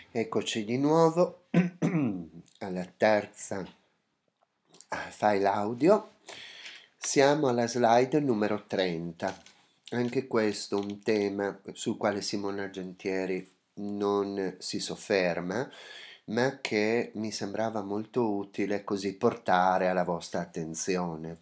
Eccoci di nuovo alla terza file audio. Siamo alla slide numero 30. Anche questo un tema sul quale Simona Argentieri non si sofferma, ma che mi sembrava molto utile così portare alla vostra attenzione.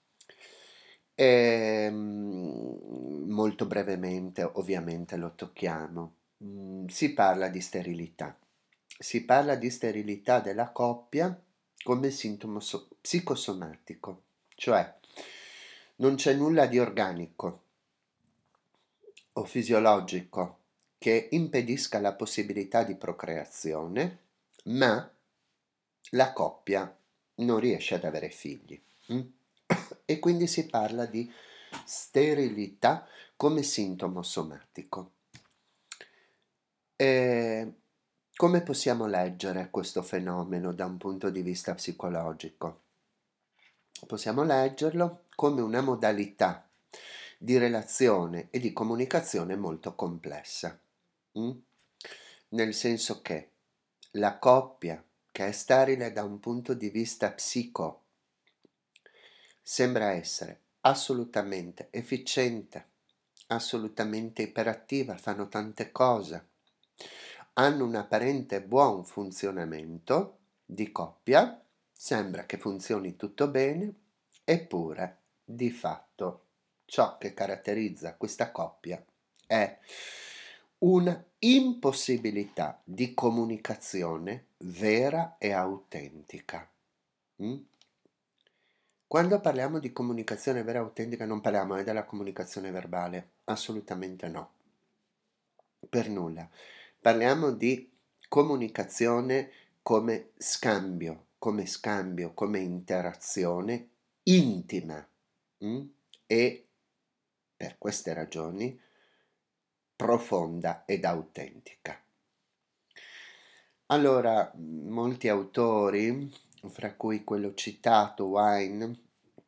Molto brevemente, ovviamente, lo tocchiamo. Si parla di sterilità. Si parla di sterilità della coppia come sintomo psicosomatico, cioè non c'è nulla di organico o fisiologico che impedisca la possibilità di procreazione, ma la coppia non riesce ad avere figli. E quindi si parla di sterilità come sintomo somatico. Come possiamo leggere questo fenomeno da un punto di vista psicologico? Possiamo leggerlo come una modalità di relazione e di comunicazione molto complessa, nel senso che la coppia che è sterile da un punto di vista psico sembra essere assolutamente efficiente, assolutamente iperattiva, fanno tante cose, hanno un apparente buon funzionamento di coppia, sembra che funzioni tutto bene, eppure di fatto ciò che caratterizza questa coppia è una impossibilità di comunicazione vera e autentica. Quando parliamo di comunicazione vera e autentica non parliamo della comunicazione verbale, assolutamente no, per nulla. Parliamo di comunicazione come scambio, come interazione intima e per queste ragioni profonda ed autentica. Allora, molti autori, fra cui quello citato, Wine,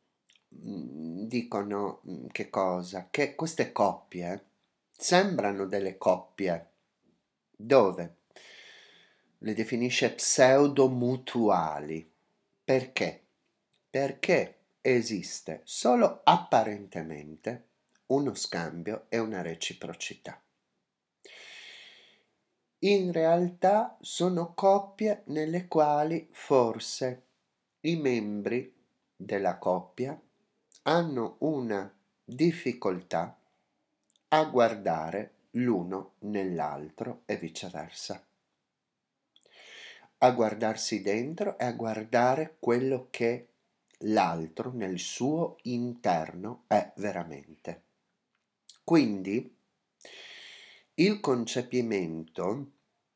dicono che cosa? Che queste coppie sembrano delle coppie dove le definisce pseudo-mutuali. Perché? Perché esiste solo apparentemente uno scambio e una reciprocità. In realtà sono coppie nelle quali forse i membri della coppia hanno una difficoltà a guardare l'uno nell'altro e viceversa, a guardarsi dentro e a guardare quello che l'altro nel suo interno è veramente. Quindi il concepimento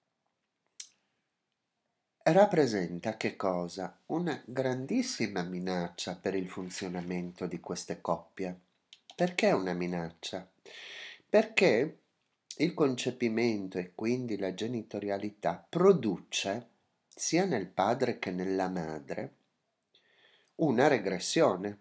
rappresenta che cosa? Una grandissima minaccia per il funzionamento di queste coppie. Perché una minaccia? Perché il concepimento e quindi la genitorialità produce, sia nel padre che nella madre, una regressione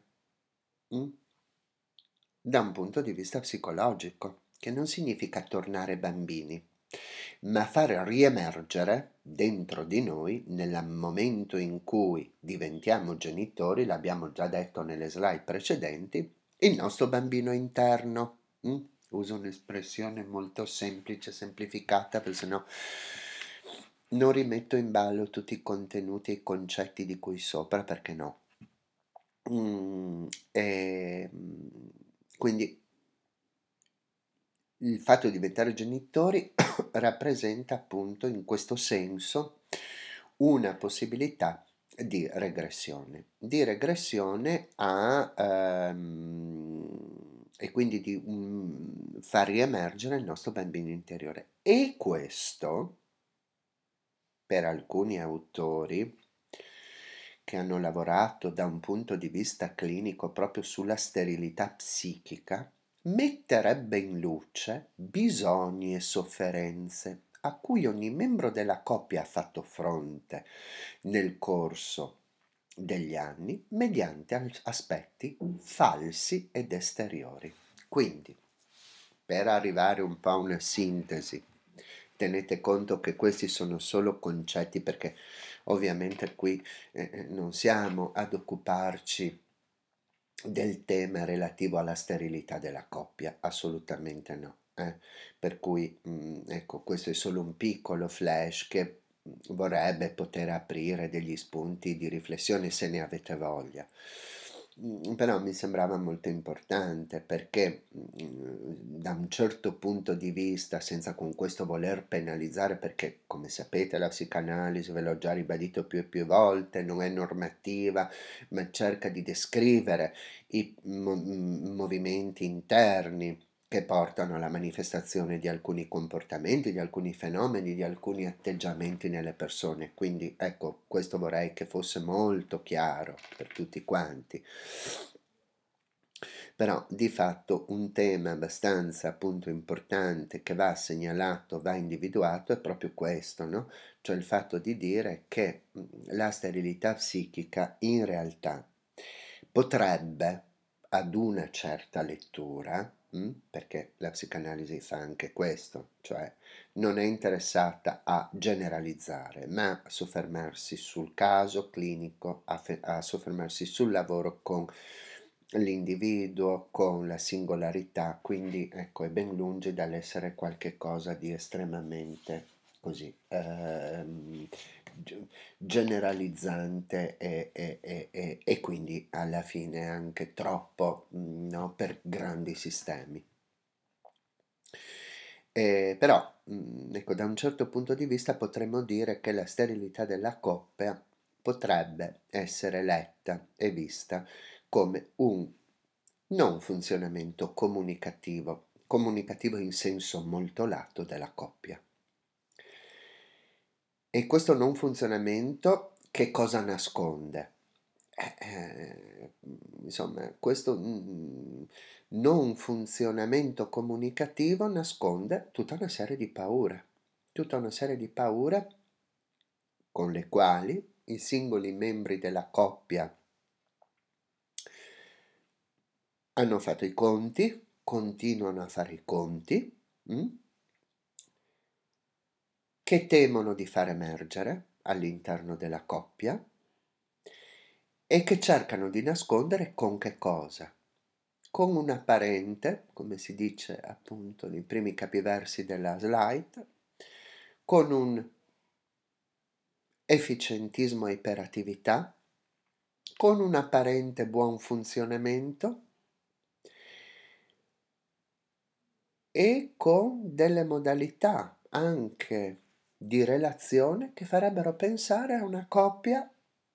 da un punto di vista psicologico, che non significa tornare bambini, ma far riemergere dentro di noi, nel momento in cui diventiamo genitori, l'abbiamo già detto nelle slide precedenti, il nostro bambino interno. Uso un'espressione molto semplice, semplificata, perché sennò non rimetto in ballo tutti i contenuti e i concetti di cui sopra, perché no. Quindi il fatto di diventare genitori rappresenta appunto in questo senso una possibilità di regressione e quindi di far riemergere il nostro bambino interiore. E questo, per alcuni autori che hanno lavorato da un punto di vista clinico proprio sulla sterilità psichica, metterebbe in luce bisogni e sofferenze a cui ogni membro della coppia ha fatto fronte nel corso degli anni mediante aspetti falsi ed esteriori. Quindi, per arrivare un po' a una sintesi, tenete conto che questi sono solo concetti, perché ovviamente qui non siamo ad occuparci del tema relativo alla sterilità della coppia, assolutamente no. Per cui, ecco, questo è solo un piccolo flash che vorrebbe poter aprire degli spunti di riflessione se ne avete voglia. Però mi sembrava molto importante perché da un certo punto di vista, senza con questo voler penalizzare, perché come sapete la psicanalisi, ve l'ho già ribadito più e più volte, non è normativa, ma cerca di descrivere i movimenti interni che portano alla manifestazione di alcuni comportamenti, di alcuni fenomeni, di alcuni atteggiamenti nelle persone. Quindi ecco, questo vorrei che fosse molto chiaro per tutti quanti. Però di fatto un tema abbastanza appunto importante che va segnalato, va individuato è proprio questo, no? Cioè il fatto di dire che la sterilità psichica in realtà potrebbe, ad una certa lettura, perché la psicanalisi fa anche questo, cioè non è interessata a generalizzare, ma a soffermarsi sul caso clinico, a soffermarsi sul lavoro con l'individuo, con la singolarità, quindi ecco, è ben lungi dall'essere qualche cosa di estremamente così generalizzante e quindi alla fine anche troppo, no, per grandi sistemi. Però, ecco, da un certo punto di vista potremmo dire che la sterilità della coppia potrebbe essere letta e vista come un non funzionamento comunicativo, comunicativo in senso molto lato della coppia. E questo non funzionamento che cosa nasconde? Insomma, questo non funzionamento comunicativo nasconde tutta una serie di paure, tutta una serie di paure con le quali i singoli membri della coppia hanno fatto i conti, continuano a fare i conti, che temono di far emergere all'interno della coppia e che cercano di nascondere con che cosa? Con un apparente, come si dice appunto nei primi capiversi della slide, con un efficientismo e iperattività, con un apparente buon funzionamento e con delle modalità anche di relazione che farebbero pensare a una coppia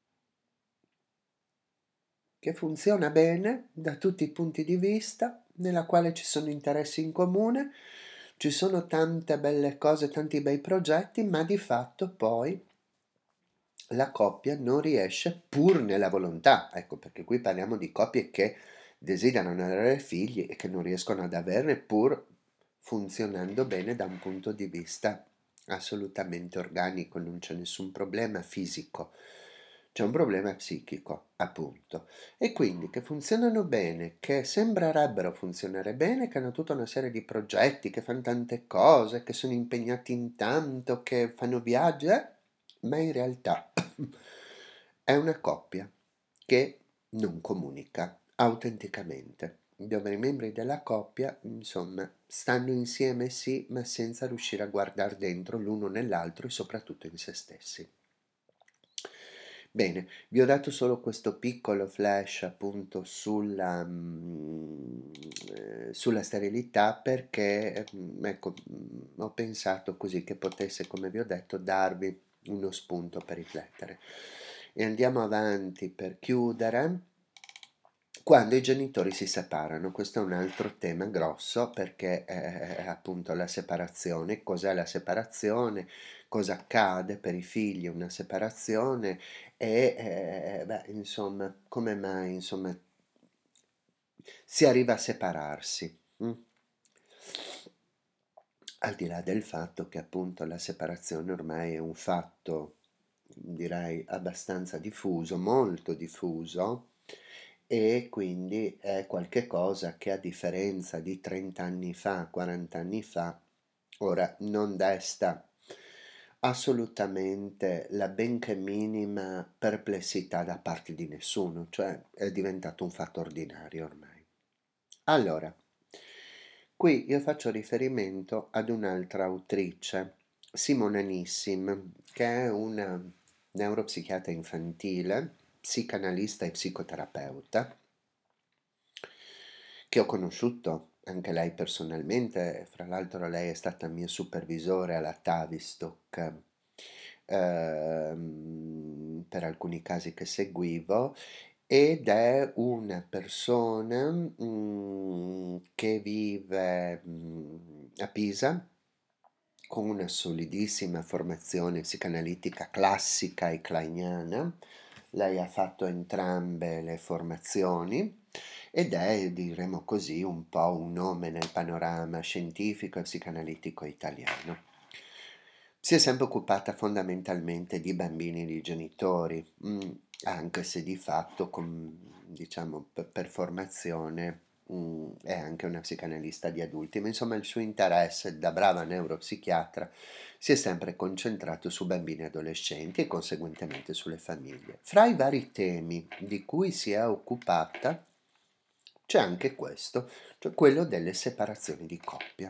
che funziona bene da tutti i punti di vista, nella quale ci sono interessi in comune, ci sono tante belle cose, tanti bei progetti, ma di fatto poi la coppia non riesce, pur nella volontà, ecco perché qui parliamo di coppie che desiderano avere figli e che non riescono ad averne pur funzionando bene da un punto di vista assolutamente organico, non c'è nessun problema fisico, c'è un problema psichico, appunto. E quindi che funzionano bene, che sembrerebbero funzionare bene, che hanno tutta una serie di progetti, che fanno tante cose, che sono impegnati in tanto, che fanno viaggi, ma in realtà è una coppia che non comunica autenticamente, dove i membri della coppia, insomma, stanno insieme sì, ma senza riuscire a guardare dentro l'uno nell'altro e soprattutto in se stessi. Bene, vi ho dato solo questo piccolo flash appunto sulla sterilità perché, ecco, ho pensato così che potesse, come vi ho detto, darvi uno spunto per riflettere. E andiamo avanti per chiudere. Quando i genitori si separano, questo è un altro tema grosso perché appunto la separazione, cos'è la separazione, cosa accade per i figli una separazione e beh, insomma, come mai insomma, si arriva a separarsi. Al di là del fatto che appunto la separazione ormai è un fatto, direi, abbastanza diffuso, molto diffuso, e quindi è qualche cosa che a differenza di 30 anni fa, 40 anni fa, Ora, non desta assolutamente la benché minima perplessità da parte di nessuno, cioè è diventato un fatto ordinario ormai. Allora, qui io faccio riferimento ad un'altra autrice, Simona Nissim, che è una neuropsichiatra infantile, psicanalista e psicoterapeuta, che ho conosciuto anche lei personalmente, fra l'altro lei è stata mio supervisore alla Tavistock per alcuni casi che seguivo ed è una persona che vive a Pisa con una solidissima formazione psicanalitica classica e kleiniana. Lei ha fatto entrambe le formazioni ed è, diremo così, un po' un nome nel panorama scientifico e psicanalitico italiano. Si è sempre occupata fondamentalmente di bambini e di genitori, anche se di fatto, diciamo, per formazione, è anche una psicanalista di adulti, ma insomma il suo interesse da brava neuropsichiatra si è sempre concentrato su bambini e adolescenti e conseguentemente sulle famiglie. Fra i vari temi di cui si è occupata c'è anche questo, cioè quello delle separazioni di coppia.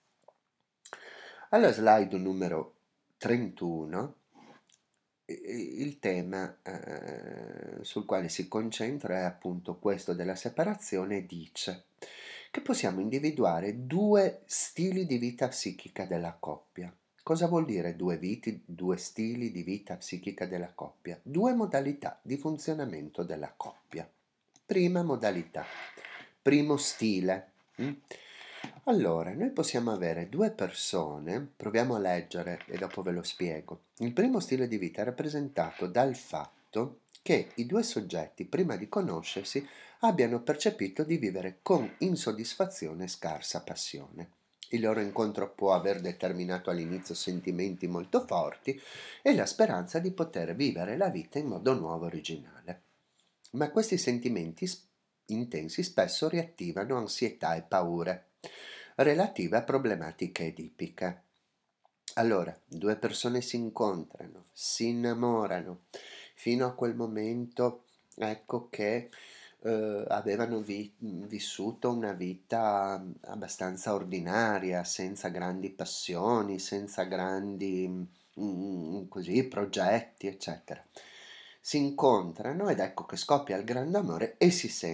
Alla slide numero 31 il tema sul quale si concentra è appunto questo della separazione e dice che possiamo individuare due stili di vita psichica della coppia. Cosa vuol dire due stili di vita psichica della coppia? Due modalità di funzionamento della coppia. Prima modalità, primo stile. Allora, noi possiamo avere due persone, proviamo a leggere e dopo ve lo spiego. Il primo stile di vita è rappresentato dal fatto che i due soggetti, prima di conoscersi, abbiano percepito di vivere con insoddisfazione e scarsa passione. Il loro incontro può aver determinato all'inizio sentimenti molto forti e la speranza di poter vivere la vita in modo nuovo e originale. Ma questi sentimenti intensi spesso riattivano ansietà e paure relative a problematiche edipiche. Allora, due persone si incontrano, si innamorano, fino a quel momento, ecco che avevano vissuto una vita abbastanza ordinaria, senza grandi passioni, senza grandi così, progetti, eccetera. Si incontrano ed ecco che scoppia il grande amore e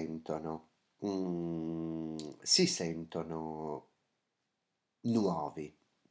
si sentono nuovi,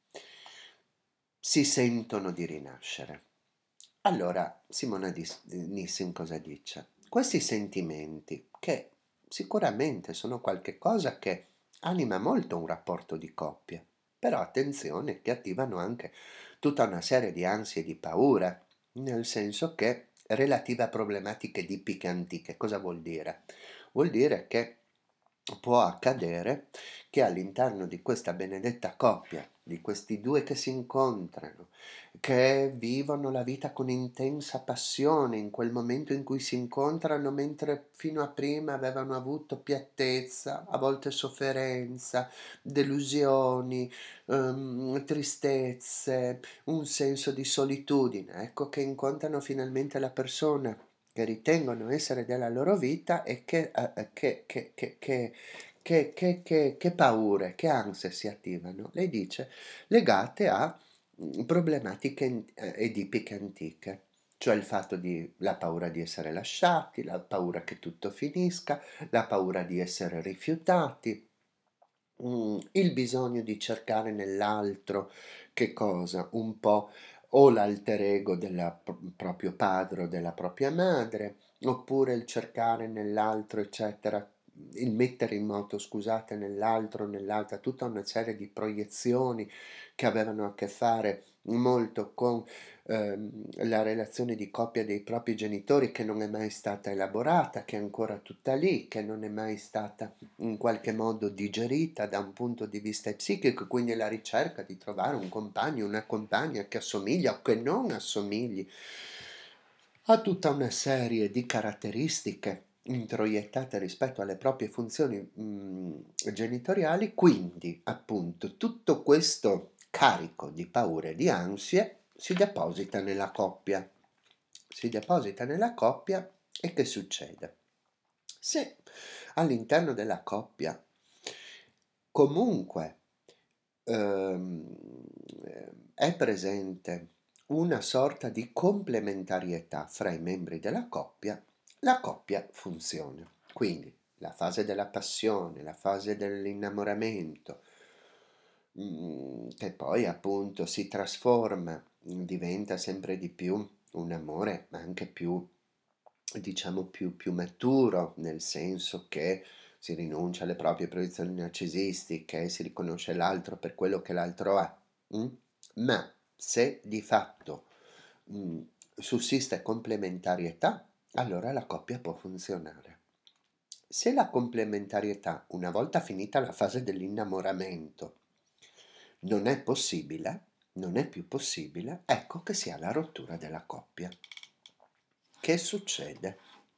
si sentono di rinascere. Allora, Nissim cosa dice? Questi sentimenti, che sicuramente sono qualche cosa che anima molto un rapporto di coppia, però attenzione che attivano anche tutta una serie di ansie e di paura, nel senso che relative a problematiche tipiche antiche. Cosa vuol dire? Vuol dire che può accadere che all'interno di questa benedetta coppia, di questi due che si incontrano, che vivono la vita con intensa passione in quel momento in cui si incontrano, mentre fino a prima avevano avuto piattezza, a volte sofferenza, delusioni, tristezze, un senso di solitudine. Ecco che incontrano finalmente la persona che ritengono essere della loro vita e che paure, che ansie si attivano. Lei dice legate a problematiche edipiche antiche, cioè il fatto di la paura di essere lasciati, la paura che tutto finisca, la paura di essere rifiutati, il bisogno di cercare nell'altro che cosa? Un po' o l'alter ego del proprio padre o della propria madre, oppure il cercare nell'altro, eccetera, il mettere in moto, scusate, nell'altro, nell'altra, tutta una serie di proiezioni che avevano a che fare molto con la relazione di coppia dei propri genitori che non è mai stata elaborata, che è ancora tutta lì, che non è mai stata in qualche modo digerita da un punto di vista psichico, quindi la ricerca di trovare un compagno, una compagna che assomiglia o che non assomigli a tutta una serie di caratteristiche introiettate rispetto alle proprie funzioni genitoriali, quindi appunto tutto questo carico di paure e di ansie si deposita nella coppia. Si deposita nella coppia e che succede? Se all'interno della coppia comunque ehm, è presente una sorta di complementarietà fra i membri della la coppia funziona. Quindi la fase della passione, la fase dell'innamoramento, che poi appunto si trasforma, diventa sempre di più un amore anche più, diciamo, più maturo, nel senso che si rinuncia alle proprie proiezioni narcisistiche, si riconosce l'altro per quello che l'altro è. mm? Ma se di fatto mm, sussiste complementarietà, allora la coppia può funzionare. Se la complementarietà, una volta finita la fase dell'innamoramento, non è possibile, non è più possibile, ecco che si ha la rottura della coppia. Che succede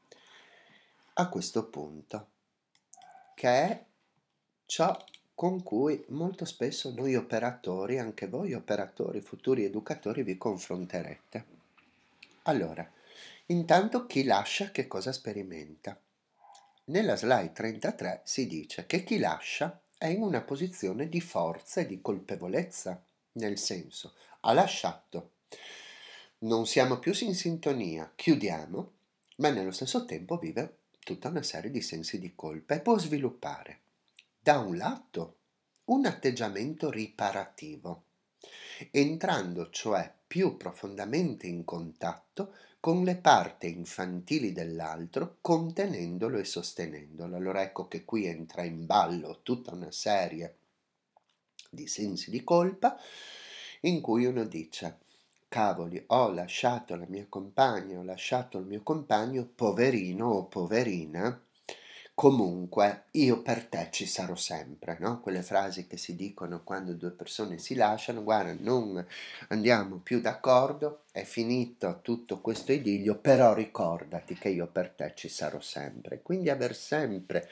a questo punto? Che è ciò con cui molto spesso noi operatori, anche voi operatori, futuri educatori, vi confronterete. Allora, intanto chi lascia che cosa sperimenta? Nella slide 33 si dice che chi lascia è in una posizione di forza e di colpevolezza, nel senso, ha lasciato. Non siamo più in sintonia, chiudiamo, ma nello stesso tempo vive tutta una serie di sensi di colpa e può sviluppare, da un lato, un atteggiamento riparativo, entrando cioè più profondamente in contatto con le parti infantili dell'altro, contenendolo e sostenendolo. Allora ecco che qui entra in ballo tutta una serie di sensi di colpa in cui uno dice: cavoli, ho lasciato la mia compagna, ho lasciato il mio compagno, poverino o poverina, comunque io per te ci sarò sempre, no? Quelle frasi che si dicono quando due persone si lasciano: guarda, non andiamo più d'accordo, è finito tutto questo idillio, però ricordati che io per te ci sarò sempre. Quindi aver sempre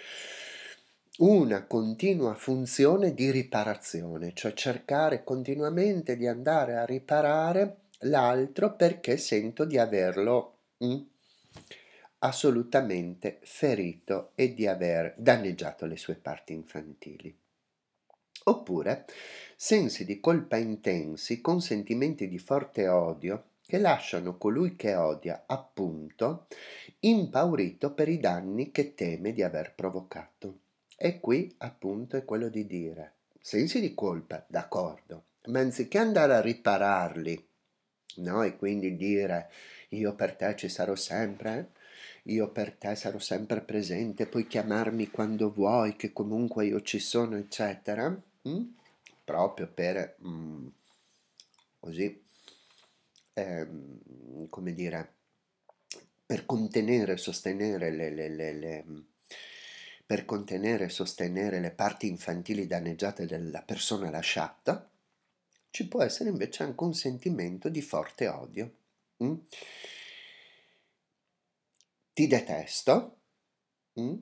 una continua funzione di riparazione, cioè cercare continuamente di andare a riparare l'altro perché sento di averlo assolutamente ferito e di aver danneggiato le sue parti infantili. Oppure sensi di colpa intensi con sentimenti di forte odio che lasciano colui che odia, appunto, impaurito per i danni che teme di aver provocato. E qui, appunto, è quello di dire: sensi di colpa, d'accordo, ma anziché andare a ripararli, no? E quindi dire: io per te ci sarò sempre, io per te sarò sempre presente, puoi chiamarmi quando vuoi, che comunque io ci sono, eccetera, proprio per, così, come dire, per contenere e sostenere per contenere e sostenere le parti infantili danneggiate della persona lasciata, ci può essere invece anche un sentimento di forte odio. mm? Ti detesto, mm?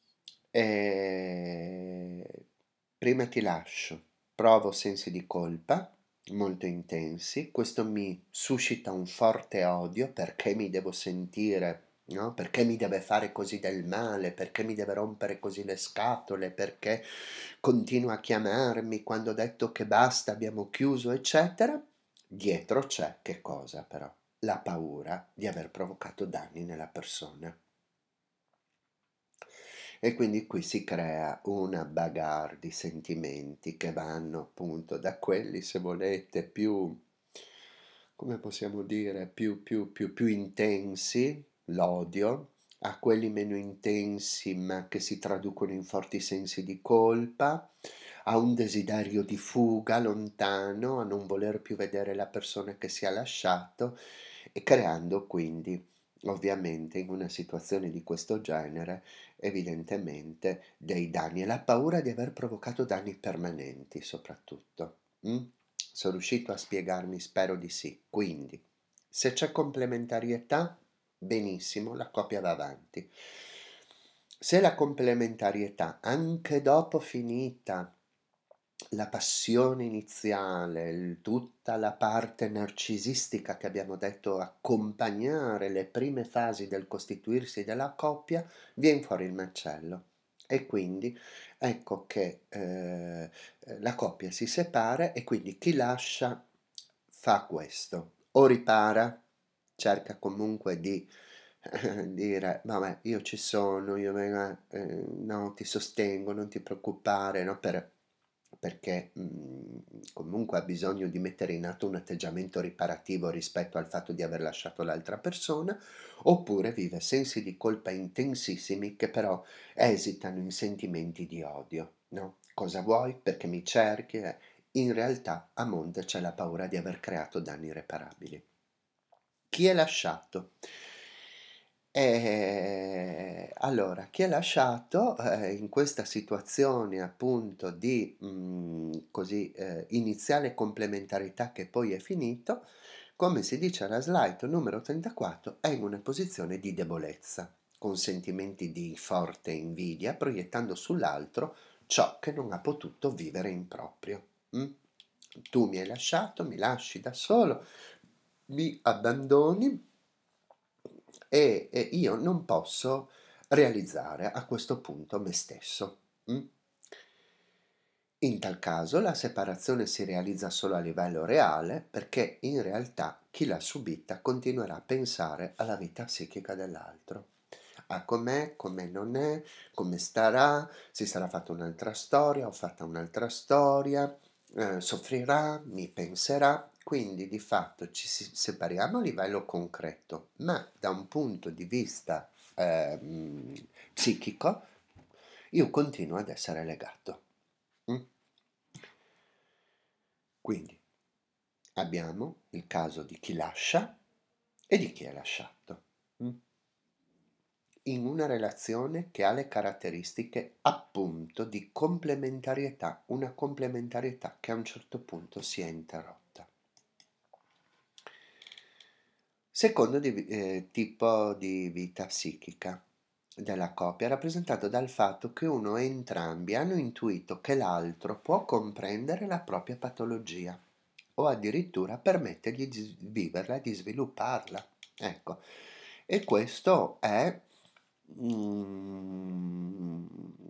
E prima ti lascio, provo sensi di colpa molto intensi, questo mi suscita un forte odio perché mi devo sentire, no? Perché mi deve fare così del male, perché mi deve rompere così le scatole, perché continua a chiamarmi quando ho detto che basta, abbiamo chiuso, eccetera. Dietro c'è che cosa però? La paura di aver provocato danni nella persona. E quindi qui si crea una bagarre di sentimenti che vanno appunto da quelli, se volete, più, come possiamo dire, più intensi, l'odio, a quelli meno intensi ma che si traducono in forti sensi di colpa, a un desiderio di fuga lontano, a non voler più vedere la persona che si è lasciato, e creando quindi, ovviamente, in una situazione di questo genere, evidentemente dei danni e la paura di aver provocato danni permanenti soprattutto. Sono riuscito a spiegarmi? Spero di sì. Quindi, se c'è complementarietà, benissimo, la coppia va avanti. Se la complementarietà, anche dopo finita la passione iniziale, tutta la parte narcisistica che abbiamo detto accompagnare le prime fasi del costituirsi della coppia, viene fuori il macello. E quindi ecco che la coppia si separa e quindi chi lascia fa questo, o ripara, cerca comunque di dire, vabbè, io ci sono, no, ti sostengo, non ti preoccupare, no, perché comunque ha bisogno di mettere in atto un atteggiamento riparativo rispetto al fatto di aver lasciato l'altra persona, oppure vive sensi di colpa intensissimi che però esitano in sentimenti di odio, no? Cosa vuoi? Perché mi cerchi? In realtà a monte c'è la paura di aver creato danni irreparabili. Chi è lasciato? Allora, chi è lasciato in questa situazione appunto di così iniziale complementarità che poi è finito, come si dice alla slide numero 34, è in una posizione di debolezza, con sentimenti di forte invidia, proiettando sull'altro ciò che non ha potuto vivere in proprio. Mm? Tu mi hai lasciato, mi lasci da solo, mi abbandoni e io non posso realizzare a questo punto me stesso. Mm? In tal caso la separazione si realizza solo a livello reale perché in realtà chi l'ha subita continuerà a pensare alla vita psichica dell'altro. A com'è, come non è, come starà, si sarà fatta un'altra storia, ho fatta un'altra storia, soffrirà, mi penserà, quindi di fatto ci separiamo a livello concreto, ma da un punto di vista psichico io continuo ad essere legato. Mm? Quindi abbiamo il caso di chi lascia e di chi è lasciato. Mm? In una relazione che ha le caratteristiche appunto di complementarietà, una complementarietà che a un certo punto si è interrotta. Secondo tipo di vita psichica della coppia è rappresentato dal fatto che uno e entrambi hanno intuito che l'altro può comprendere la propria patologia o addirittura permettergli di viverla e di svilupparla. Ecco, e questo è mm,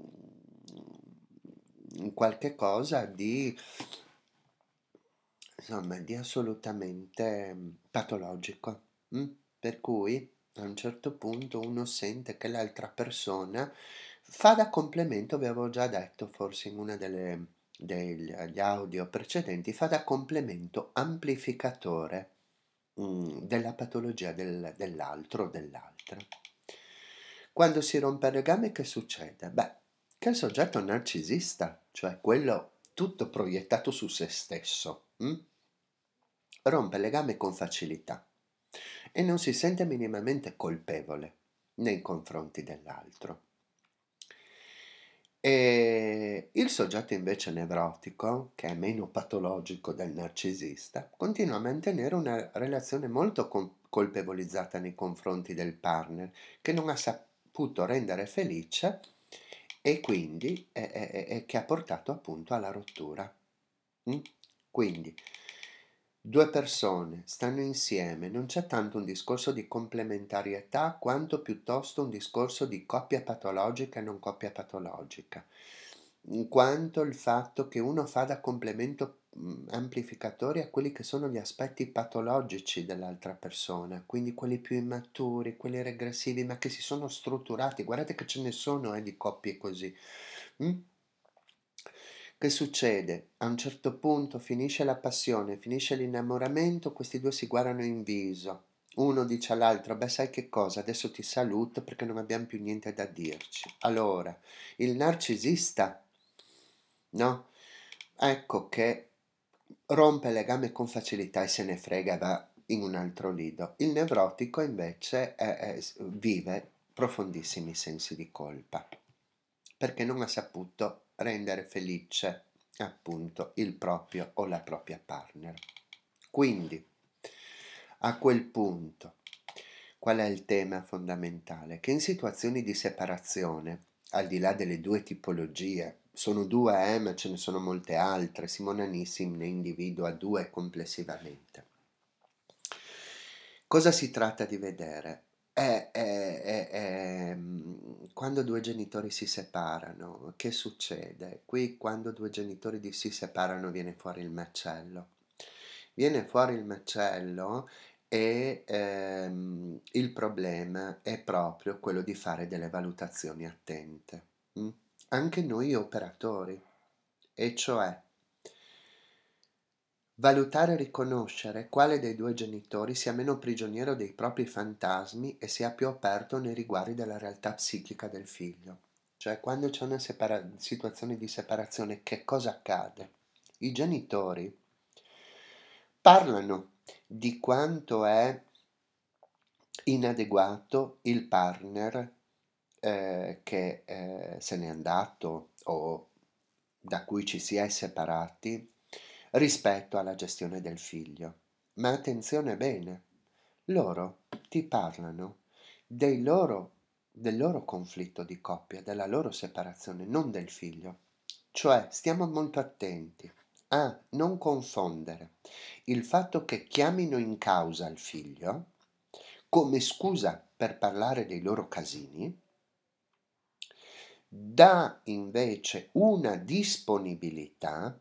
qualche cosa di, insomma, di assolutamente patologico. mm? Per cui a un certo punto uno sente che l'altra persona fa da complemento, vi avevo già detto forse in una degli audio precedenti, fa da complemento amplificatore della patologia dell'altro o dell'altra. Quando si rompe il legame, che succede? Beh, che il soggetto narcisista, cioè quello tutto proiettato su se stesso, rompe il legame con facilità e non si sente minimamente colpevole nei confronti dell'altro. E il soggetto invece nevrotico, che è meno patologico del narcisista, continua a mantenere una relazione molto colpevolizzata nei confronti del partner, che non ha saputo rendere felice e quindi che ha portato appunto alla rottura. Mm? Quindi due persone stanno insieme, non c'è tanto un discorso di complementarietà quanto piuttosto un discorso di coppia patologica e non coppia patologica, in quanto il fatto che uno fa da complemento amplificatore a quelli che sono gli aspetti patologici dell'altra persona, quindi quelli più immaturi, quelli regressivi, ma che si sono strutturati. Guardate che ce ne sono di coppie così. Mm? Che succede? A un certo punto finisce la passione, finisce l'innamoramento, questi due si guardano in viso. Uno dice all'altro, beh sai che cosa, adesso ti saluto perché non abbiamo più niente da dirci. Allora, il narcisista, no? Ecco che rompe il legame con facilità e se ne frega e va in un altro lido. Il nevrotico invece vive profondissimi sensi di colpa perché non ha saputo rendere felice appunto il proprio o la propria partner. Quindi, a quel punto, qual è il tema fondamentale? Che in situazioni di separazione, al di là delle due tipologie Sono due, ma ce ne sono molte altre. Simona Nissim ne individua due complessivamente. Cosa si tratta di vedere? Quando due genitori si separano, che succede? Qui quando due genitori si separano viene fuori il macello. Viene fuori il macello e il problema è proprio quello di fare delle valutazioni attente. Mm? Anche noi operatori, e cioè valutare e riconoscere quale dei due genitori sia meno prigioniero dei propri fantasmi e sia più aperto nei riguardi della realtà psichica del figlio. Cioè, quando c'è una situazione di separazione, che cosa accade? I genitori parlano di quanto è inadeguato il partner che se n'è andato o da cui ci si è separati rispetto alla gestione del figlio. Ma attenzione bene, loro ti parlano del loro conflitto di coppia, della loro separazione, non del figlio. Cioè, stiamo molto attenti a non confondere il fatto che chiamino in causa il figlio come scusa per parlare dei loro casini, dà invece una disponibilità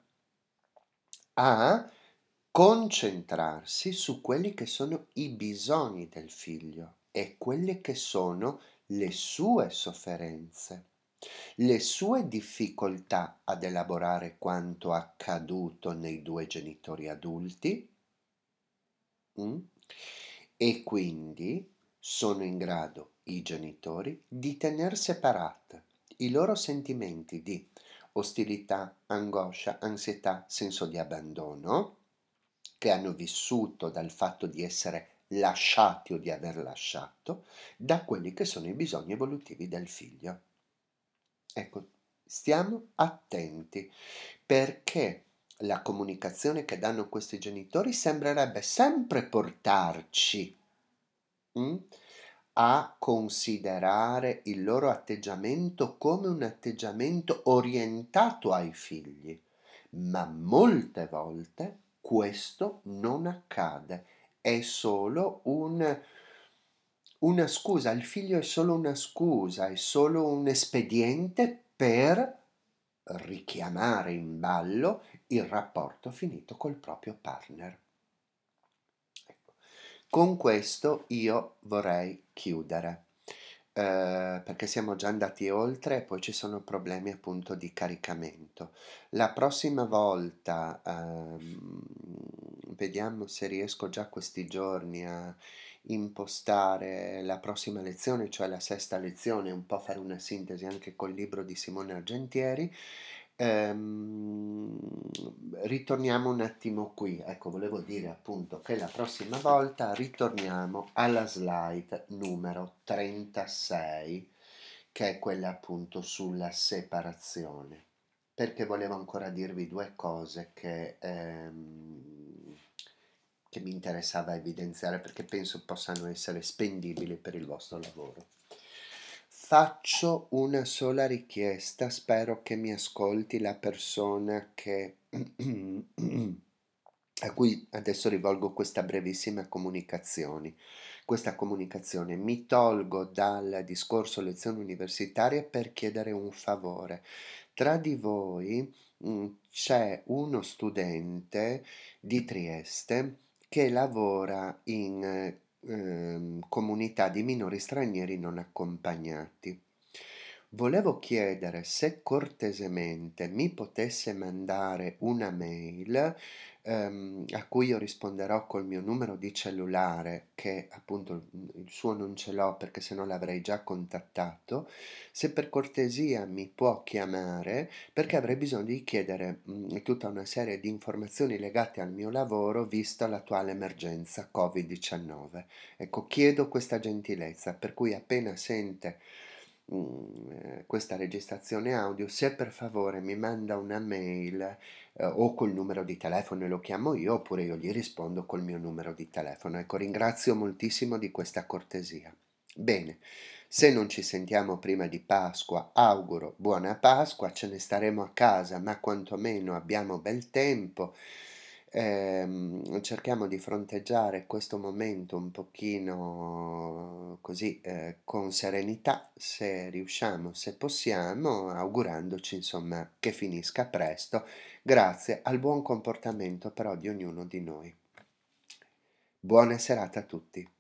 a concentrarsi su quelli che sono i bisogni del figlio e quelle che sono le sue sofferenze, le sue difficoltà ad elaborare quanto accaduto nei due genitori adulti, mm? E quindi sono in grado i genitori di tener separati i loro sentimenti di ostilità, angoscia, ansietà, senso di abbandono che hanno vissuto dal fatto di essere lasciati o di aver lasciato, da quelli che sono i bisogni evolutivi del figlio. Ecco, stiamo attenti perché la comunicazione che danno questi genitori sembrerebbe sempre portarci mm, a considerare il loro atteggiamento come un atteggiamento orientato ai figli, ma molte volte questo non accade, è solo una scusa, il figlio è solo una scusa, è solo un espediente per richiamare in ballo il rapporto finito col proprio partner. Ecco. Con questo io vorrei chiudere, perché siamo già andati oltre e poi ci sono problemi appunto di caricamento. La prossima volta, vediamo se riesco già questi giorni a impostare la prossima lezione, cioè la sesta lezione, un po' fare una sintesi anche col libro di Simone Argentieri. Ehm, Ritorniamo un attimo qui. Ecco, volevo dire appunto che la prossima volta ritorniamo alla slide numero 36, che è quella appunto sulla separazione, perché volevo ancora dirvi due cose che mi interessava evidenziare perché penso possano essere spendibili per il vostro lavoro. Faccio una sola richiesta, spero che mi ascolti la persona a cui adesso rivolgo questa brevissima comunicazione. Questa comunicazione mi tolgo dal discorso lezione universitaria per chiedere un favore. Tra di voi c'è uno studente di Trieste che lavora in comunità di minori stranieri non accompagnati. Volevo chiedere se cortesemente mi potesse mandare una mail a cui io risponderò col mio numero di cellulare, che appunto il suo non ce l'ho perché sennò l'avrei già contattato, se per cortesia mi può chiamare perché avrei bisogno di chiedere tutta una serie di informazioni legate al mio lavoro vista l'attuale emergenza Covid-19. Ecco, chiedo questa gentilezza, per cui appena sente questa registrazione audio, se per favore mi manda una mail o col numero di telefono e lo chiamo io, oppure io gli rispondo col mio numero di telefono. Ecco, ringrazio moltissimo di questa cortesia. Bene, se non ci sentiamo prima di Pasqua, auguro buona Pasqua, ce ne staremo a casa, ma quantomeno abbiamo bel tempo. Cerchiamo di fronteggiare questo momento un pochino così, con serenità, se riusciamo, se possiamo, augurandoci insomma che finisca presto, grazie al buon comportamento però di ognuno di noi. Buona serata a tutti.